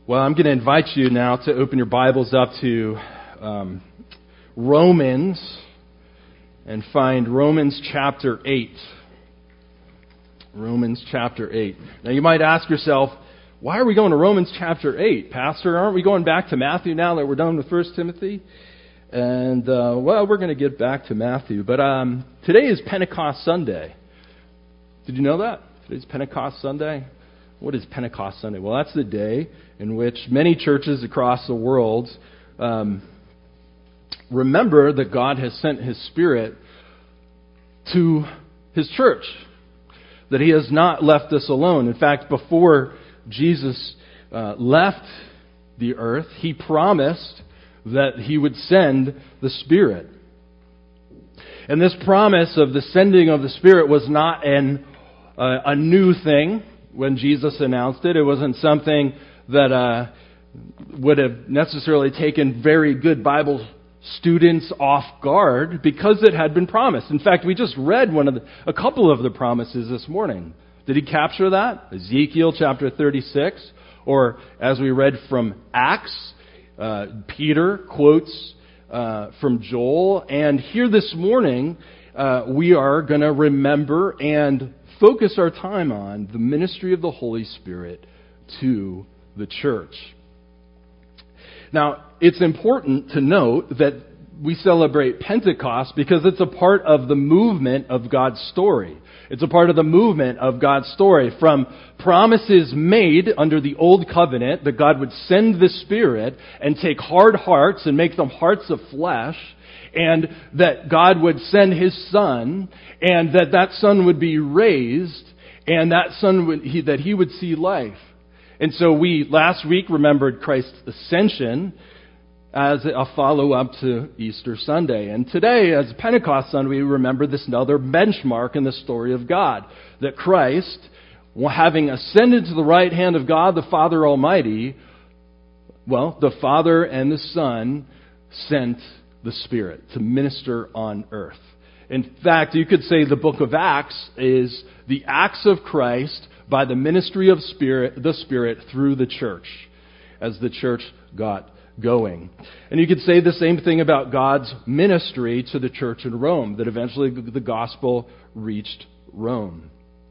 Well, I'm going to invite you now to open your Bibles up to Romans and find Romans chapter 8. Romans chapter 8. Now you might ask yourself, why are we going to Romans chapter 8, Pastor? Aren't we going back to Matthew now that we're done with 1 Timothy? And, well, we're going to get back to Matthew. But today is Pentecost Sunday. Did you know that? Today's Pentecost Sunday. What is Pentecost Sunday? Well, that's the day in which many churches across the world remember that God has sent His Spirit to His church, that He has not left us alone. In fact, before Jesus left the earth, He promised that He would send the Spirit. And this promise of the sending of the Spirit was not a new thing. When Jesus announced it, it wasn't something that would have necessarily taken very good Bible students off guard because it had been promised. In fact, we just read a couple of the promises this morning. Did he capture that? Ezekiel chapter 36, or as we read from Acts, Peter quotes from Joel. And here this morning, we are going to remember and focus our time on the ministry of the Holy Spirit to the church. Now, it's important to note that we celebrate Pentecost because it's a part of the movement of God's story. It's a part of the movement of God's story from promises made under the Old Covenant that God would send the Spirit and take hard hearts and make them hearts of flesh, and that God would send His Son, and that Son would be raised, and that Son that He would see life. And so we last week remembered Christ's ascension as a follow-up to Easter Sunday. And today, as Pentecost Sunday, we remember this another benchmark in the story of God, that Christ, having ascended to the right hand of God the Father Almighty, well, the Father and the Son sent the Spirit to minister on earth. In fact, you could say the book of Acts is the acts of Christ by the ministry of the Spirit through the church, as the church got going. And you could say the same thing about God's ministry to the church in Rome, that eventually the gospel reached Rome.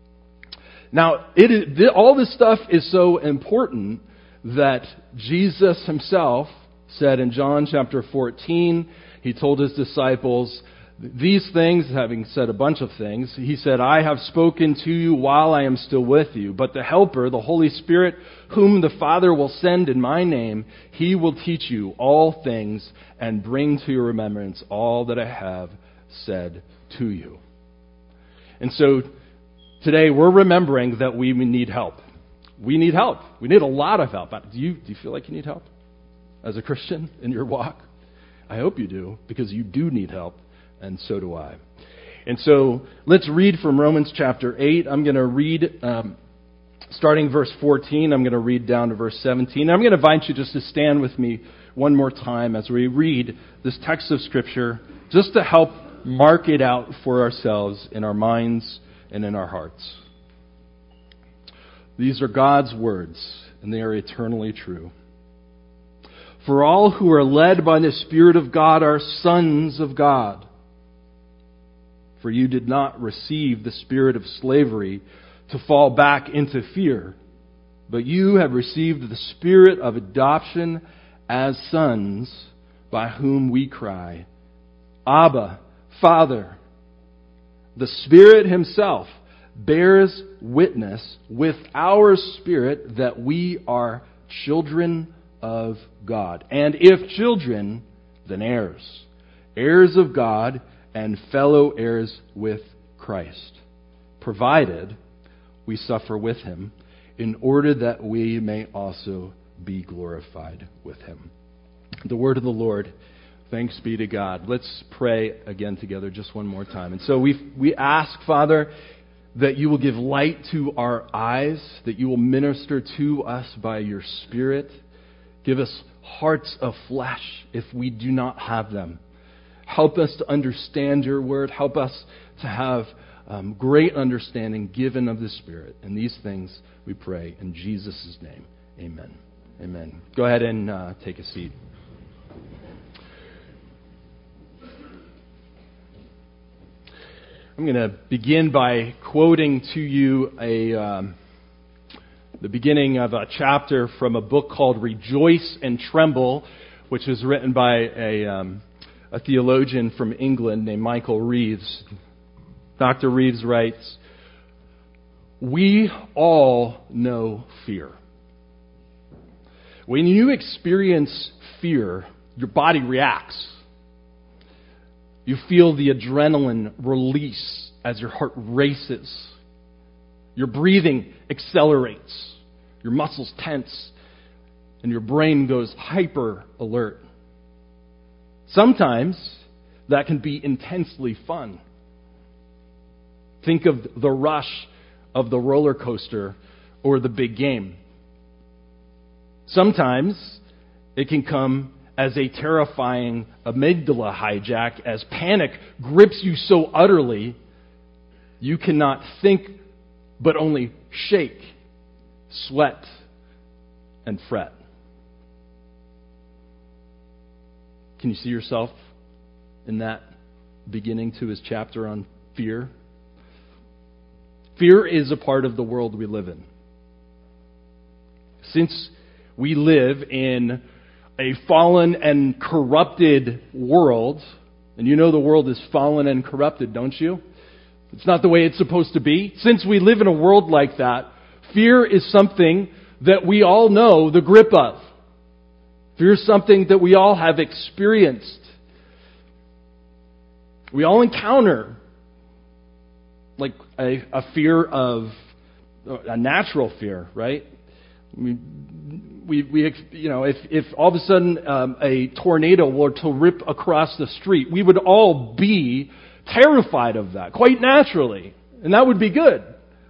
Now, all this stuff is so important that Jesus Himself said in John chapter 14, He told His disciples these things, having said a bunch of things. He said, I have spoken to you while I am still with you, but the Helper, the Holy Spirit, whom the Father will send in my name, He will teach you all things and bring to your remembrance all that I have said to you. And so today we're remembering that we need help. We need help. We need a lot of help. Do you feel like you need help as a Christian in your walk? I hope you do, because you do need help, and so do I. And so let's read from Romans chapter 8. I'm going to read, starting verse 14, I'm going to read down to verse 17. I'm going to invite you just to stand with me one more time as we read this text of Scripture, just to help mark it out for ourselves in our minds and in our hearts. These are God's words, and they are eternally true. For all who are led by the Spirit of God are sons of God. For you did not receive the spirit of slavery to fall back into fear, but you have received the Spirit of adoption as sons, by whom we cry, Abba, Father. The Spirit Himself bears witness with our spirit that we are children of God. And if children, then heirs. Heirs of God and fellow heirs with Christ, provided we suffer with Him, in order that we may also be glorified with Him. The word of the Lord. Thanks be to God. Let's pray again together just one more time. And so we ask, Father, that you will give light to our eyes, that you will minister to us by your Spirit. Give us hearts of flesh if we do not have them. Help us to understand your word. Help us to have great understanding given of the Spirit. And these things we pray in Jesus' name. Amen. Amen. Go ahead and take a seat. I'm going to begin by quoting to you the beginning of a chapter from a book called Rejoice and Tremble, which was written by a theologian from England named Michael Reeves. Dr. Reeves writes, "We all know fear. When you experience fear, your body reacts. You feel the adrenaline release as your heart races. Your breathing accelerates. Your muscles tense. And your brain goes hyper alert. Sometimes that can be intensely fun. Think of the rush of the roller coaster or the big game. Sometimes it can come as a terrifying amygdala hijack as panic grips you so utterly you cannot think but only shake, sweat, and fret." Can you see yourself in that beginning to his chapter on fear? Fear is a part of the world we live in. Since we live in a fallen and corrupted world, and you know the world is fallen and corrupted, don't you? It's not the way it's supposed to be. Since we live in a world like that, fear is something that we all know the grip of. Fear is something that we all have experienced. We all encounter like a fear of a natural fear, right? We if all of a sudden a tornado were to rip across the street, we would all be terrified of that, quite naturally, and that would be good.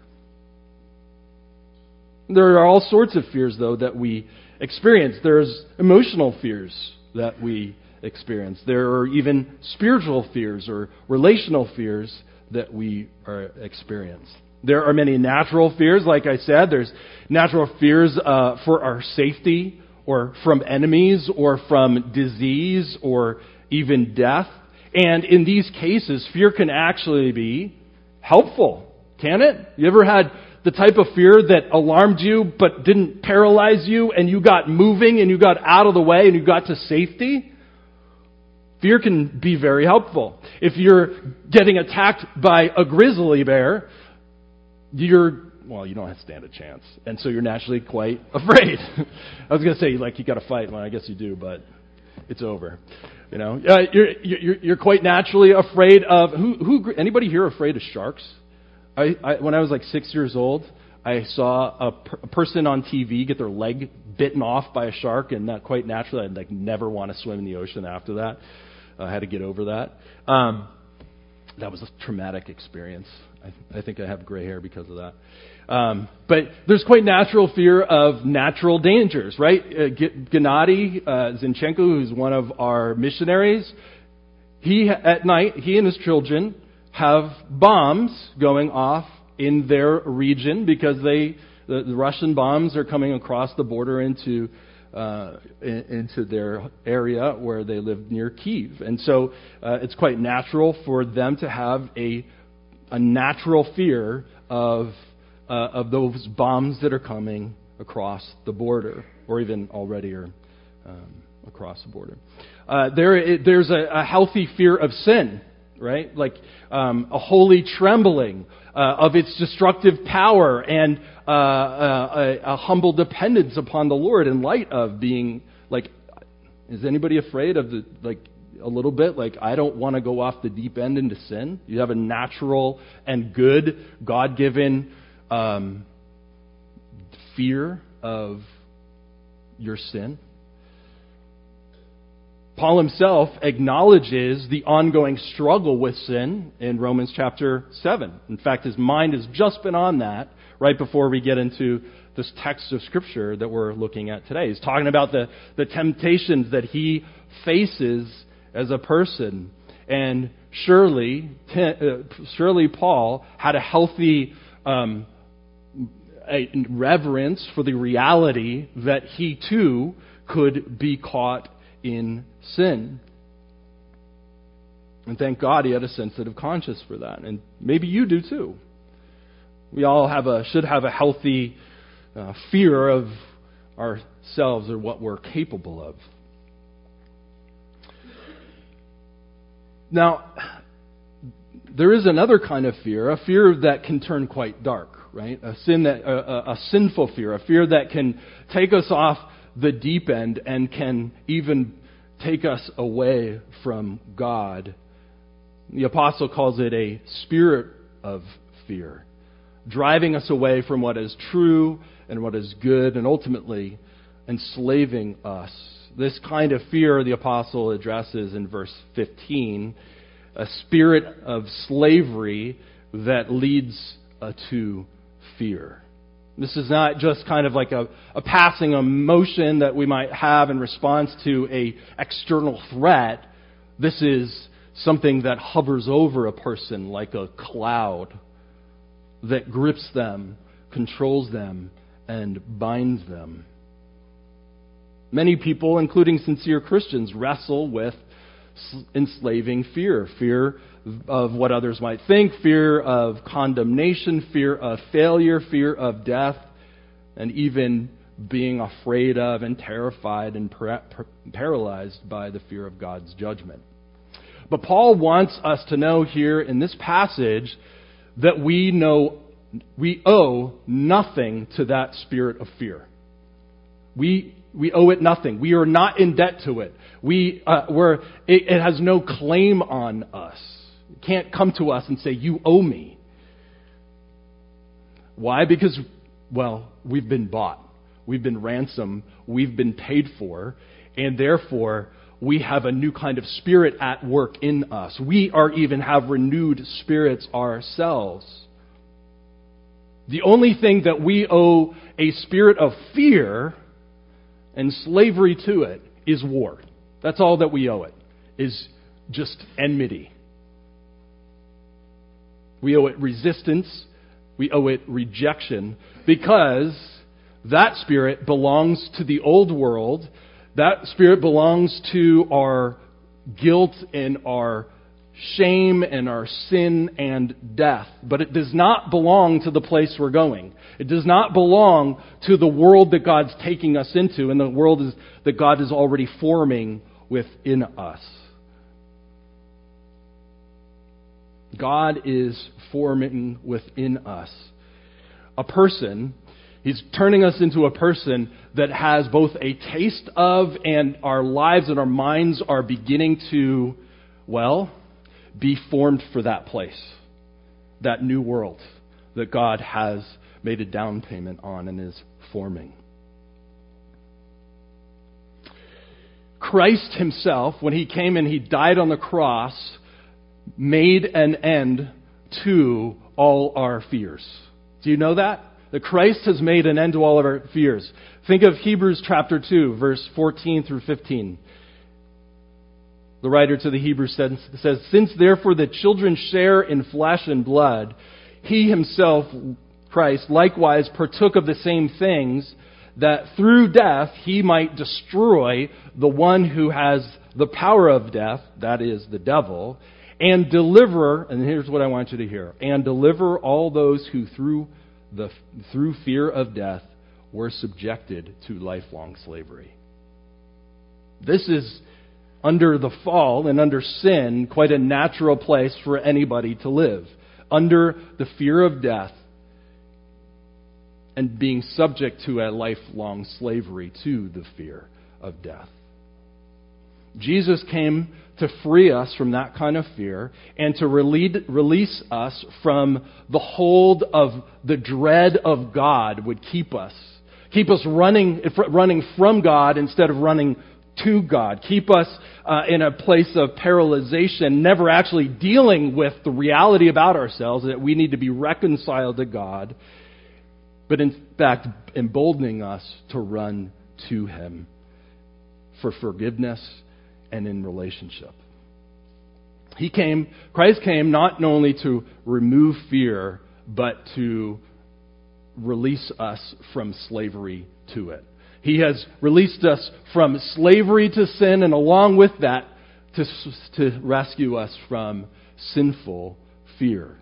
There are all sorts of fears, though, that we experience. There's emotional fears that we experience. There are even spiritual fears or relational fears that we experience. There are many natural fears, like I said. There's natural fears for our safety, or from enemies, or from disease, or even death. And in these cases, fear can actually be helpful, can it? You ever had the type of fear that alarmed you but didn't paralyze you, and you got moving and you got out of the way and you got to safety? Fear can be very helpful. If you're getting attacked by a grizzly bear, you don't stand a chance. And so you're naturally quite afraid. I was going to say, you got to fight. Well, I guess you do, but it's over. You're quite naturally afraid of, anybody here afraid of sharks? When I was 6 years old, I saw a person on TV get their leg bitten off by a shark, and that quite naturally, I'd never want to swim in the ocean after that. I had to get over that. That was a traumatic experience. I think I have gray hair because of that. But there's quite natural fear of natural dangers, right? Gennady Zinchenko, who's one of our missionaries, at night, he and his children have bombs going off in their region because the Russian bombs are coming across the border into their area where they live near Kyiv. And so it's quite natural for them to have a natural fear of those bombs that are coming across the border, or even already are across the border. There's a healthy fear of sin, right? A holy trembling of its destructive power, and a humble dependence upon the Lord in light of being is anybody afraid of a little bit, I don't want to go off the deep end into sin? You have a natural and good, God-given fear of your sin. Paul himself acknowledges the ongoing struggle with sin in Romans chapter 7. In fact, his mind has just been on that right before we get into this text of Scripture that we're looking at today. He's talking about the temptations that he faces as a person. And surely Paul had a healthy a reverence for the reality that he too could be caught in sin. And thank God he had a sensitive conscience for that. And maybe you do too. We all should have a healthy fear of ourselves or what we're capable of. Now, there is another kind of fear, a fear that can turn quite dark, right? A sinful fear, a fear that can take us off the deep end and can even take us away from God. The apostle calls it a spirit of fear, driving us away from what is true and what is good, and ultimately enslaving us. This kind of fear the apostle addresses in verse 15, a spirit of slavery that leads to fear. This is not just kind of like a passing emotion that we might have in response to an external threat. This is something that hovers over a person like a cloud that grips them, controls them, and binds them. Many people, including sincere Christians, wrestle with enslaving fear. Fear of what others might think, fear of condemnation, fear of failure, fear of death, and even being afraid of and terrified and paralyzed by the fear of God's judgment. But Paul wants us to know here in this passage that we owe nothing to that spirit of fear. We owe it nothing. We are not in debt to it. It has no claim on us. It can't come to us and say, "You owe me." Why? Because, we've been bought. We've been ransomed. We've been paid for. And therefore, we have a new kind of spirit at work in us. We even have renewed spirits ourselves. The only thing that we owe a spirit of fear and slavery to it is war. That's all that we owe it, is just enmity. We owe it resistance. We owe it rejection, because that spirit belongs to the old world. That spirit belongs to our guilt and our shame and our sin and death. But it does not belong to the place we're going. It does not belong to the world that God's taking us into, and the world that God is already forming within us. God is forming within us a person. He's turning us into a person that has both a taste of, and our lives and our minds are beginning to, be formed for that place, that new world that God has made a down payment on and is forming. Christ himself, when he came and he died on the cross, made an end to all our fears. Do you know that? That Christ has made an end to all of our fears. Think of Hebrews chapter 2, verse 14 through 15. The writer to the Hebrews says, "Since therefore the children share in flesh and blood, he himself, Christ, likewise partook of the same things, that through death he might destroy the one who has the power of death," that is, the devil, "and deliver," and here's what I want you to hear, "and deliver all those who through fear of death were subjected to lifelong slavery." This is, under the fall and under sin, quite a natural place for anybody to live. Under the fear of death and being subject to a lifelong slavery to the fear of death. Jesus came to free us from that kind of fear and to release us from the hold of the dread of God would keep us running from God instead of running to God. Keep us in a place of paralyzation, never actually dealing with the reality about ourselves that we need to be reconciled to God, but in fact emboldening us to run to Him for forgiveness and in relationship. Christ came not only to remove fear, but to release us from slavery to it. He has released us from slavery to sin, and along with that, to rescue us from sinful fear.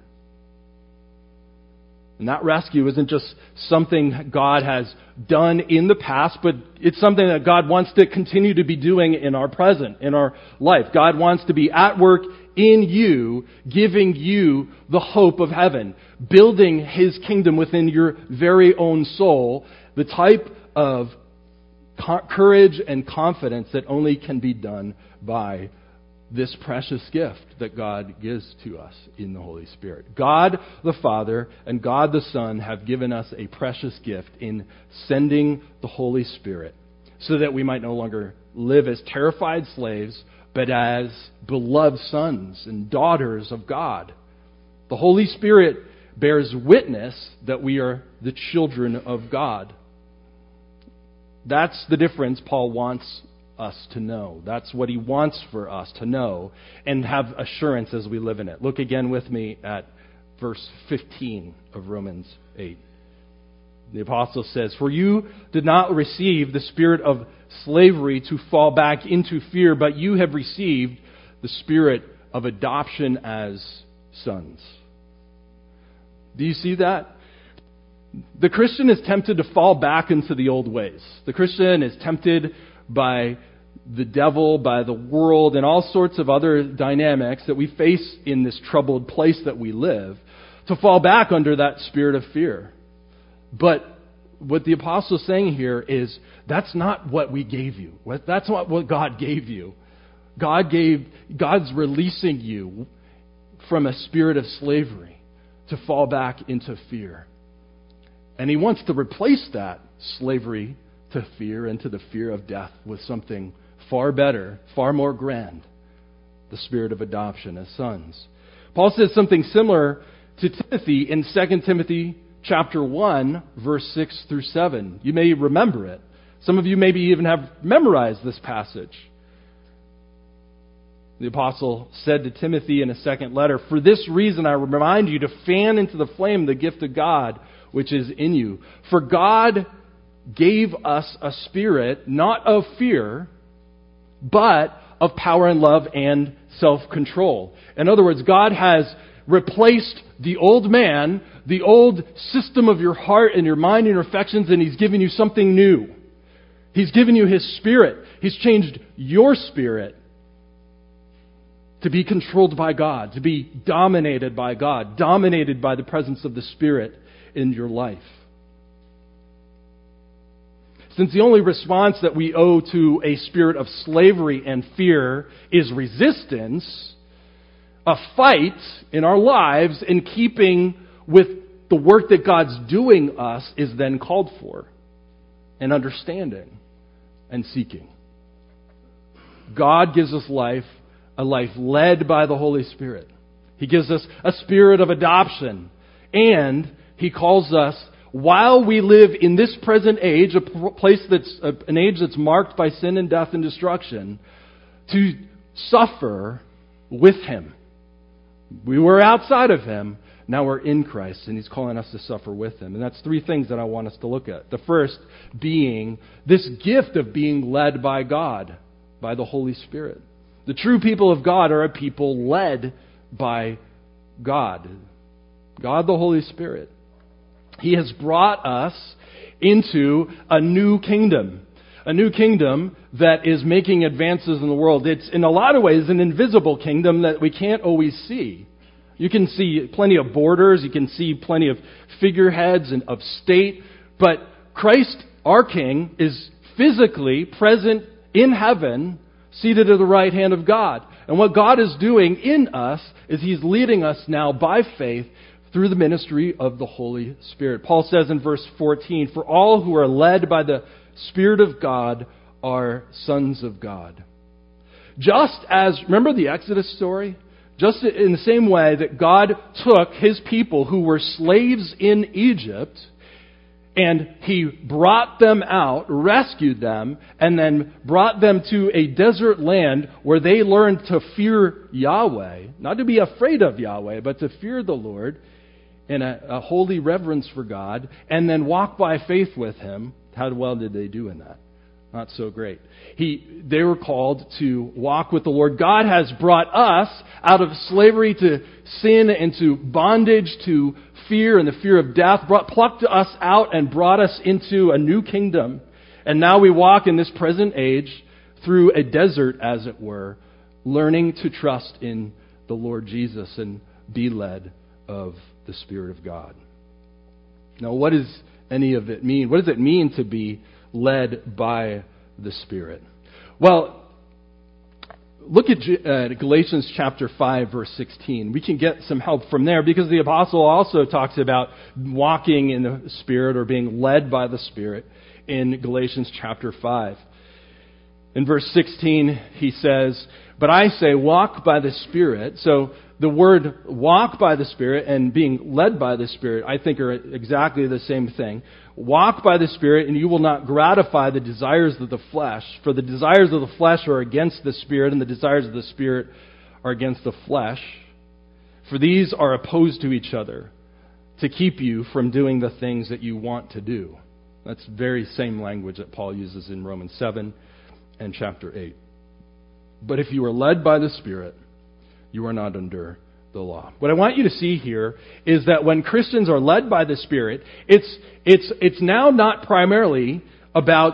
And that rescue isn't just something God has done in the past, but it's something that God wants to continue to be doing in our present, in our life. God wants to be at work in you, giving you the hope of heaven, building His kingdom within your very own soul, the type of courage and confidence that only can be done by this precious gift that God gives to us in the Holy Spirit. God the Father and God the Son have given us a precious gift in sending the Holy Spirit so that we might no longer live as terrified slaves, but as beloved sons and daughters of God. The Holy Spirit bears witness that we are the children of God. That's the difference Paul wants us to know. That's what he wants for us to know and have assurance as we live in it. Look again with me at verse 15 of Romans 8. The apostle says, "For you did not receive the spirit of slavery to fall back into fear, but you have received the spirit of adoption as sons." Do you see that? The Christian is tempted to fall back into the old ways. The Christian is tempted by the devil, by the world, and all sorts of other dynamics that we face in this troubled place that we live, to fall back under that spirit of fear. But what the apostle is saying here is, that's not what we gave you. That's not what God gave you. God's releasing you from a spirit of slavery to fall back into fear. And He wants to replace that slavery to fear and to the fear of death with something far better, far more grand, the spirit of adoption as sons. Paul says something similar to Timothy in 2 Timothy chapter 1, verse 6 through 7. You may remember it. Some of you maybe even have memorized this passage. The apostle said to Timothy in a second letter, "For this reason I remind you to fan into the flame the gift of God which is in you. For God gave us a spirit not of fear, but of power and love and self-control." In other words, God has replaced the old man, the old system of your heart and your mind and your affections, and He's given you something new. He's given you His Spirit. He's changed your spirit to be controlled by God, to be dominated by God, dominated by the presence of the Spirit in your life. Since the only response that we owe to a spirit of slavery and fear is resistance, a fight in our lives in keeping with the work that God's doing us is then called for, and understanding and seeking. God gives us life, a life led by the Holy Spirit. He gives us a spirit of adoption, and He calls us, while we live in this present age, an age that's marked by sin and death and destruction, to suffer with Him. We were outside of Him, now we're in Christ, and He's calling us to suffer with Him. And that's three things that I want us to look at. The first being this gift of being led by God, by the Holy Spirit. The true people of God are a people led by God. God the Holy Spirit. He has brought us into a new kingdom. A new kingdom that is making advances in the world. It's in a lot of ways an invisible kingdom that we can't always see. You can see plenty of borders. You can see plenty of figureheads and of state. But Christ, our King, is physically present in heaven, seated at the right hand of God. And what God is doing in us is He's leading us now by faith through the ministry of the Holy Spirit. Paul says in verse 14, "For all who are led by the Spirit of God are sons of God." Just as, remember the Exodus story? Just in the same way that God took His people who were slaves in Egypt and He brought them out, rescued them, and then brought them to a desert land where they learned to fear Yahweh, not to be afraid of Yahweh, but to fear the Lord. in a holy reverence for God and then walk by faith with Him, how well did they do in that? Not so great. They were called to walk with the Lord. God has brought us out of slavery to sin and to bondage to fear and the fear of death, plucked us out and brought us into a new kingdom. And now we walk in this present age through a desert, as it were, learning to trust in the Lord Jesus and be led of the Spirit of God. Now, what does any of it mean? What does it mean to be led by the Spirit? Well, look at Galatians chapter 5, verse 16. We can get some help from there because the apostle also talks about walking in the Spirit or being led by the Spirit in Galatians chapter 5. In verse 16, he says, "But I say, walk by the Spirit." So the word walk by the Spirit and being led by the Spirit, I think, are exactly the same thing. Walk by the Spirit, and you will not gratify the desires of the flesh. For the desires of the flesh are against the Spirit, and the desires of the Spirit are against the flesh. For these are opposed to each other, to keep you from doing the things that you want to do. That's the very same language that Paul uses in Romans 7 and chapter 8. But if you are led by the Spirit, you are not under the law. What I want you to see here is that when Christians are led by the Spirit, it's now not primarily about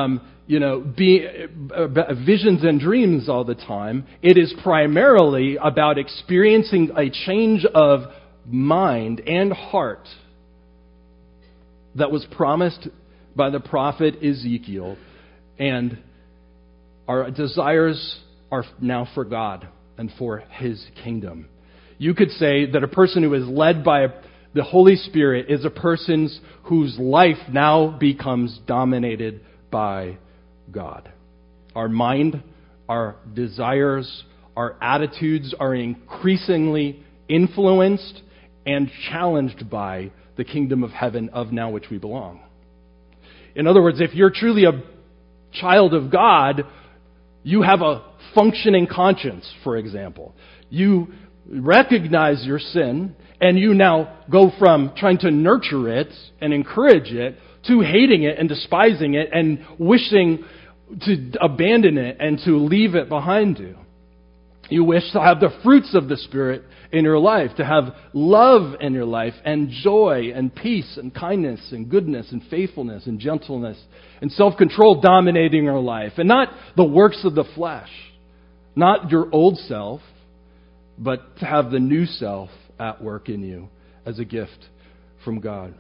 visions and dreams all the time. It is primarily about experiencing a change of mind and heart that was promised by the prophet Ezekiel, and our desires are now for God and for His kingdom. You could say that a person who is led by the Holy Spirit is a person whose life now becomes dominated by God. Our mind, our desires, our attitudes are increasingly influenced and challenged by the kingdom of heaven of now which we belong. In other words, if you're truly a child of God, you have a functioning conscience, for example. You recognize your sin, and you now go from trying to nurture it and encourage it to hating it and despising it and wishing to abandon it and to leave it behind you. You wish to have the fruits of the Spirit in your life, to have love in your life and joy and peace and kindness and goodness and faithfulness and gentleness and self-control dominating your life. And not the works of the flesh, not your old self, but to have the new self at work in you as a gift from God.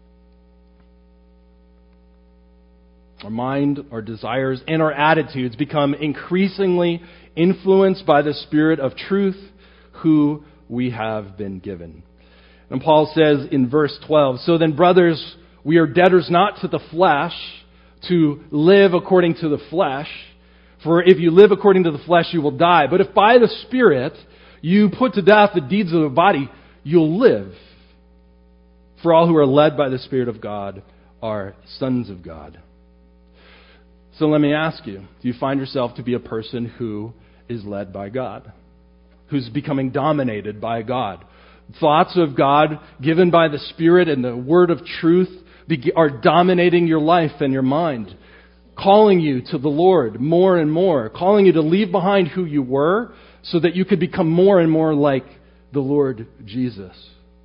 Our mind, our desires, and our attitudes become increasingly influenced by the Spirit of truth who we have been given. And Paul says in verse 12, "So then, brothers, we are debtors not to the flesh, to live according to the flesh. For if you live according to the flesh, you will die. But if by the Spirit you put to death the deeds of the body, you'll live. For all who are led by the Spirit of God are sons of God." So let me ask you, do you find yourself to be a person who is led by God? Who's becoming dominated by God? Thoughts of God given by the Spirit and the word of truth are dominating your life and your mind, calling you to the Lord more and more, calling you to leave behind who you were so that you could become more and more like the Lord Jesus.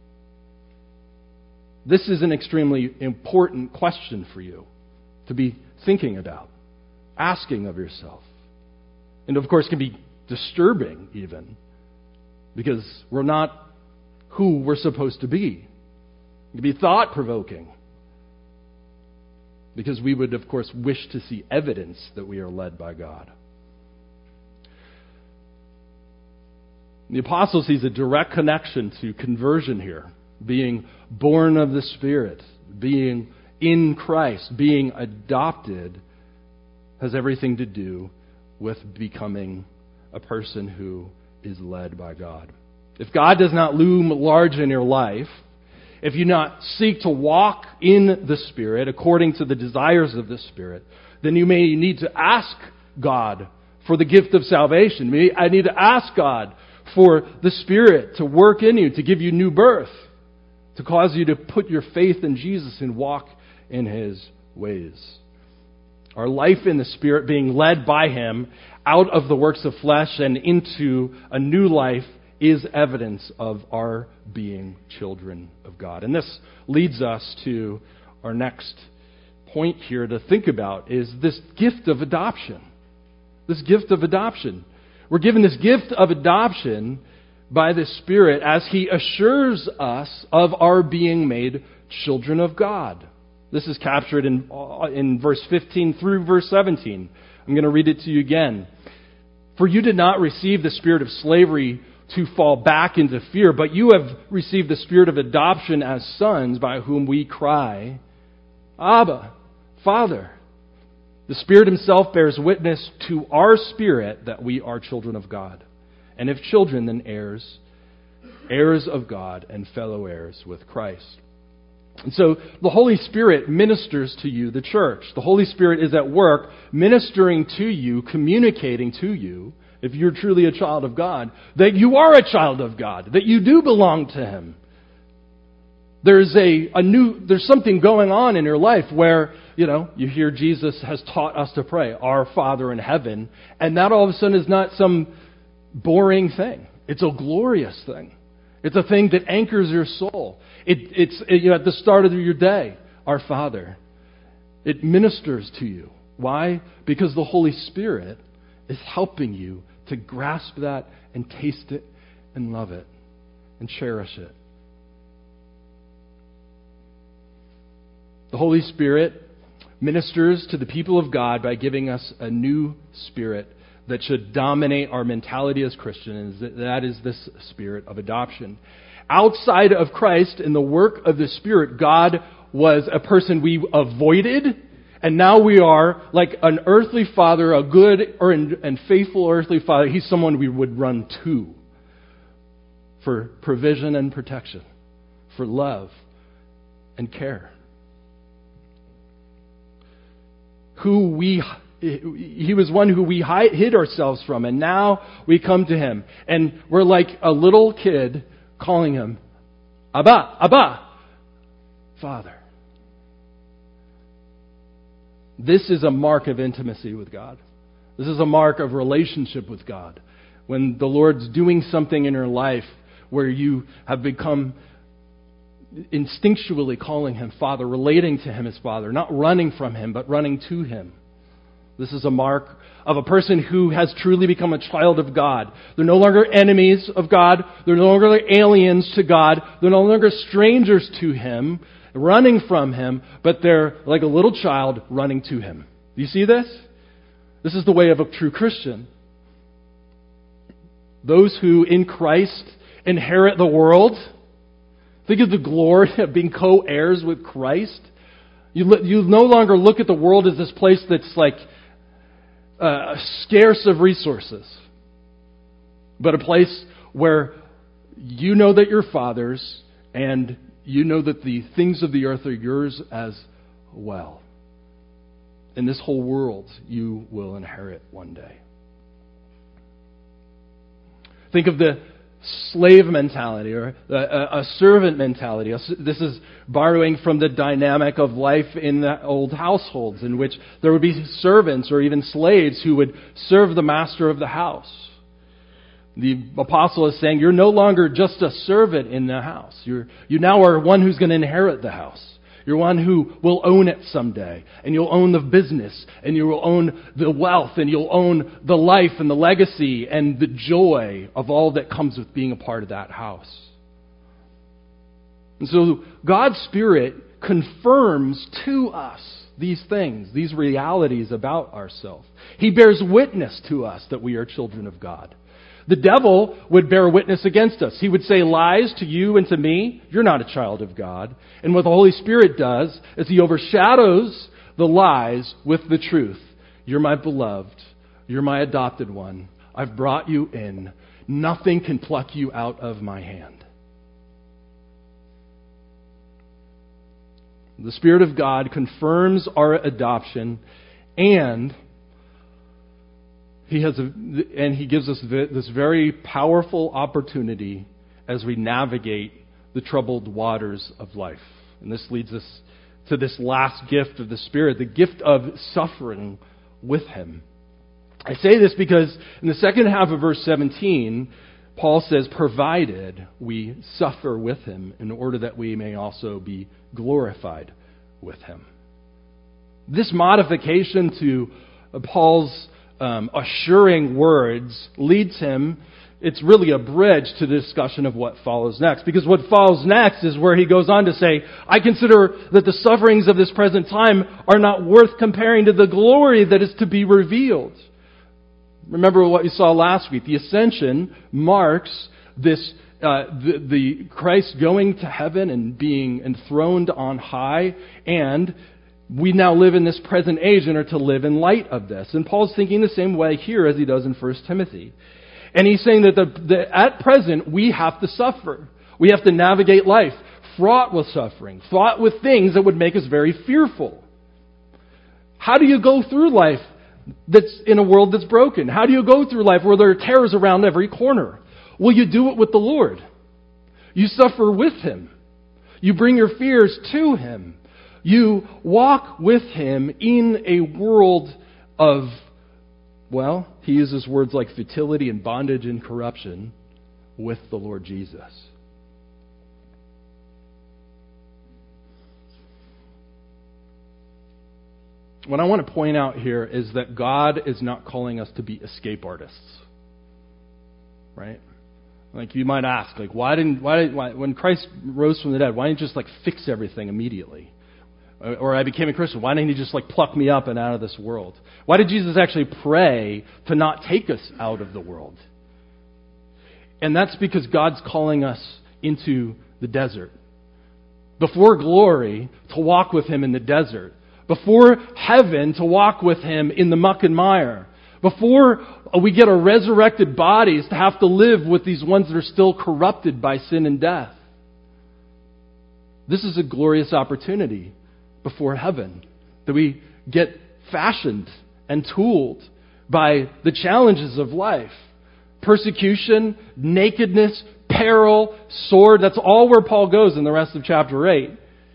This is an extremely important question for you to be thinking about, asking of yourself. And of course can be disturbing even, because we're not who we're supposed to be. It can be thought-provoking, because we would, of course, wish to see evidence that we are led by God. The apostle sees a direct connection to conversion here. Being born of the Spirit, being in Christ, being adopted, has everything to do with becoming a person who is led by God. If God does not loom large in your life, if you not seek to walk in the Spirit according to the desires of the Spirit, then you may need to ask God for the gift of salvation. I need to ask God for the Spirit to work in you, to give you new birth, to cause you to put your faith in Jesus and walk in His ways. Our life in the Spirit, being led by Him out of the works of flesh and into a new life, is evidence of our being children of God. And this leads us to our next point here to think about, is this gift of adoption. This gift of adoption. We're given this gift of adoption by the Spirit as He assures us of our being made children of God. This is captured in verse 15 through verse 17. I'm going to read it to you again. For you did not receive the spirit of slavery to fall back into fear, but you have received the spirit of adoption as sons, by whom we cry, Abba, Father. The Spirit Himself bears witness to our spirit that we are children of God. And if children, then heirs, heirs of God and fellow heirs with Christ. And so the Holy Spirit ministers to you, the church. The Holy Spirit is at work ministering to you, communicating to you, if you're truly a child of God, that you are a child of God, that you do belong to Him. There's something going on in your life where, you hear Jesus has taught us to pray, Our Father in heaven, and that all of a sudden is not some boring thing. It's a glorious thing. It's a thing that anchors your soul. It's at the start of your day, Our Father. It ministers to you. Why? Because the Holy Spirit is helping you to grasp that and taste it and love it and cherish it. The Holy Spirit ministers to the people of God by giving us a new spirit that should dominate our mentality as Christians. That is this spirit of adoption. Outside of Christ, in the work of the Spirit, God was a person we avoided, and now we are like an earthly father, a good and faithful earthly father. He's someone we would run to for provision and protection, for love and care. He was one who we hid ourselves from, and now we come to Him. And we're like a little kid calling Him, Abba, Abba, Father. This is a mark of intimacy with God. This is a mark of relationship with God. When the Lord's doing something in your life where you have become instinctually calling Him Father, relating to Him as Father, not running from Him, but running to Him. This is a mark of a person who has truly become a child of God. They're no longer enemies of God. They're no longer aliens to God. They're no longer strangers to Him, running from Him, but they're like a little child running to Him. Do you see this? This is the way of a true Christian. Those who in Christ inherit the world. Think of the glory of being co-heirs with Christ. You no longer look at the world as this place that's like scarce of resources, but a place where you know that you're Father's and you know that the things of the earth are yours as well. In this whole world you will inherit one day. Think of the slave mentality or a servant mentality. This is borrowing from the dynamic of life in the old households in which there would be servants or even slaves who would serve the master of the house. The apostle is saying you're no longer just a servant in the house. You now are one who's going to inherit the house. You're one who will own it someday. And you'll own the business. And you will own the wealth. And you'll own the life and the legacy and the joy of all that comes with being a part of that house. And so God's Spirit confirms to us these things, these realities about ourselves. He bears witness to us that we are children of God. The devil would bear witness against us. He would say lies to you and to me. You're not a child of God. And what the Holy Spirit does is He overshadows the lies with the truth. You're my beloved. You're my adopted one. I've brought you in. Nothing can pluck you out of my hand. The Spirit of God confirms our adoption, and He gives us this very powerful opportunity as we navigate the troubled waters of life. And this leads us to this last gift of the Spirit, the gift of suffering with Him. I say this because in the second half of verse 17, Paul says, provided we suffer with Him in order that we may also be glorified with Him. This modification to Paul's assuring words leads him, it's really a bridge to the discussion of what follows next. Because what follows next is where he goes on to say, I consider that the sufferings of this present time are not worth comparing to the glory that is to be revealed. Remember what we saw last week. The ascension marks this the Christ going to heaven and being enthroned on high, and we now live in this present age and are to live in light of this. And Paul's thinking the same way here as he does in 1 Timothy. And he's saying that at present we have to suffer. We have to navigate life fraught with suffering, fraught with things that would make us very fearful. How do you go through life that's in a world that's broken? How do you go through life where there are terrors around every corner? Well, you do it with the Lord. You suffer with Him. You bring your fears to Him. You walk with Him in a world of, well, he uses words like futility and bondage and corruption with the Lord Jesus. What I want to point out here is that God is not calling us to be escape artists. Right? Like you might ask, like why when Christ rose from the dead, why didn't He just like fix everything immediately? Or I became a Christian, why didn't He just like pluck me up and out of this world? Why did Jesus actually pray to not take us out of the world? And that's because God's calling us into the desert. Before glory, to walk with Him in the desert. Before heaven, to walk with Him in the muck and mire. Before we get our resurrected bodies, to have to live with these ones that are still corrupted by sin and death. This is a glorious opportunity before heaven, that we get fashioned and tooled by the challenges of life. Persecution, nakedness, peril, sword. That's all where Paul goes in the rest of chapter 8.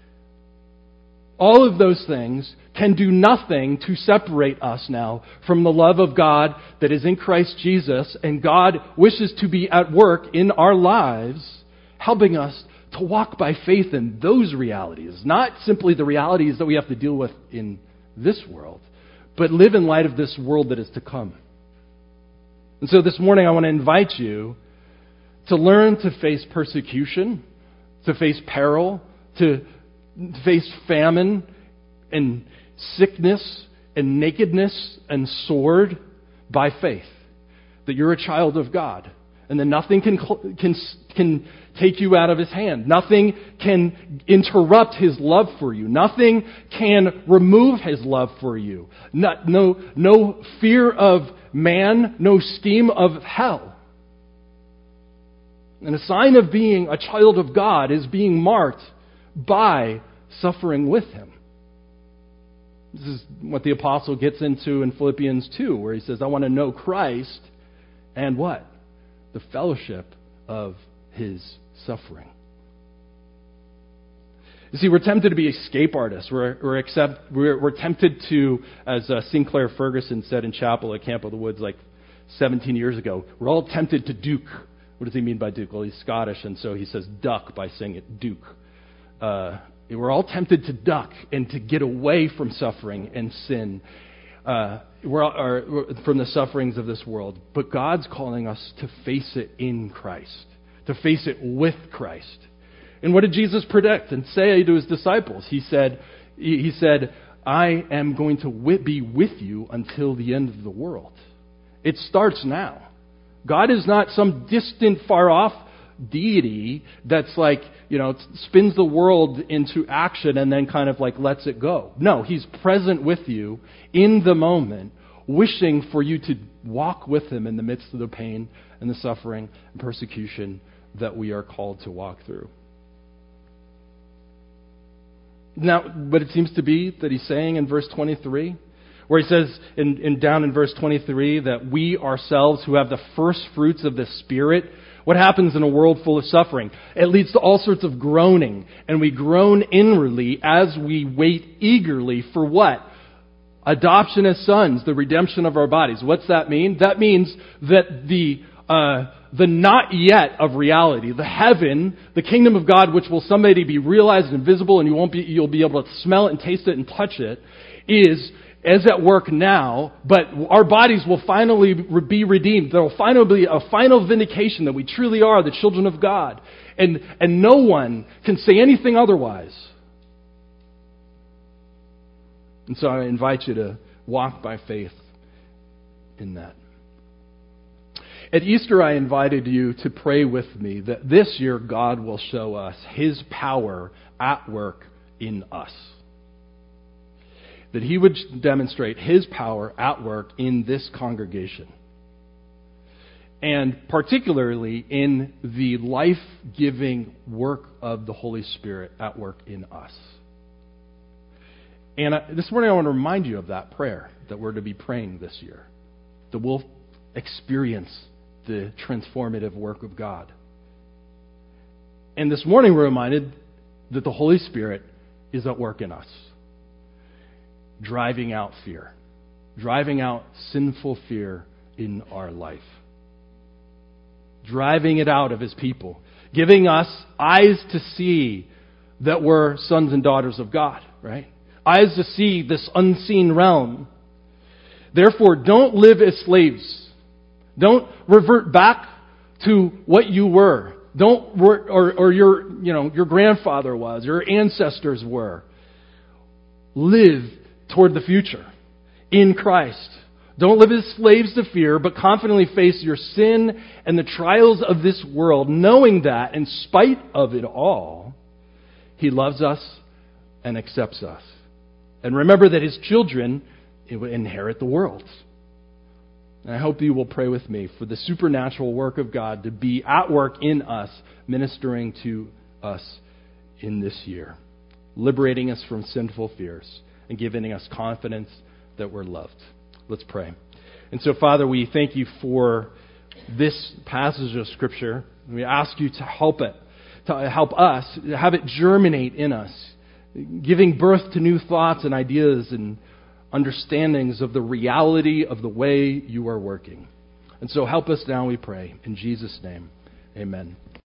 All of those things can do nothing to separate us now from the love of God that is in Christ Jesus, and God wishes to be at work in our lives, helping us to walk by faith in those realities, not simply the realities that we have to deal with in this world, but live in light of this world that is to come. And so this morning I want to invite you to learn to face persecution, to face peril, to face famine and sickness and nakedness and sword by faith. That you're a child of God. And that nothing can take you out of His hand. Nothing can interrupt His love for you. Nothing can remove His love for you. No fear of man, no scheme of hell. And a sign of being a child of God is being marked by suffering with Him. This is what the apostle gets into in Philippians 2, where he says, I want to know Christ and what? The fellowship of His suffering. You see, we're tempted to be escape artists. We're tempted to, as Sinclair Ferguson said in chapel at Camp of the Woods like 17 years ago, we're all tempted to duke. What does he mean by duke? Well, he's Scottish, and so he says duck by saying it duke. We're all tempted to duck and to get away from suffering and sin, from the sufferings of this world. But God's calling us to face it in Christ, to face it with Christ. And what did Jesus predict and say to His disciples? He said, I am going to be with you until the end of the world. It starts now. God is not some distant, far off deity that's like, spins the world into action and then kind of like lets it go. No, He's present with you in the moment, wishing for you to walk with Him in the midst of the pain and the suffering and persecution that we are called to walk through. Now, but it seems to be that He's saying in verse 23, where He says down in verse 23 that we ourselves who have the first fruits of the Spirit, What happens in a world full of suffering? It leads to all sorts of groaning, and we groan inwardly as we wait eagerly for what? Adoption as sons, the redemption of our bodies. What's that mean? That means that the not yet of reality, the heaven, the kingdom of God, which will someday be realized and visible, and you'll be able to smell it and taste it and touch it, is at work now, but our bodies will finally be redeemed. There will finally be a final vindication that we truly are the children of God. And no one can say anything otherwise. And so I invite you to walk by faith in that. At Easter, I invited you to pray with me that this year God will show us His power at work in us. That He would demonstrate His power at work in this congregation. And particularly in the life-giving work of the Holy Spirit at work in us. And this morning I want to remind you of that prayer that we're to be praying this year. That we'll experience the transformative work of God. And this morning we're reminded that the Holy Spirit is at work in us. Driving out fear. Driving out sinful fear in our life. Driving it out of His people. Giving us eyes to see that we're sons and daughters of God, right? Eyes to see this unseen realm. Therefore, don't live as slaves. Don't revert back to what you were. Don't or your grandfather was, your ancestors were. Live toward the future in Christ. Don't live as slaves to fear, but confidently face your sin and the trials of this world, knowing that in spite of it all, He loves us and accepts us. And remember that His children inherit the world. And I hope you will pray with me for the supernatural work of God to be at work in us, ministering to us in this year, liberating us from sinful fears and giving us confidence that we're loved. Let's pray. And so, Father, we thank You for this passage of Scripture. We ask You to help us, to have it germinate in us, giving birth to new thoughts and ideas and understandings of the reality of the way You are working. And so help us now, we pray. In Jesus' name, amen.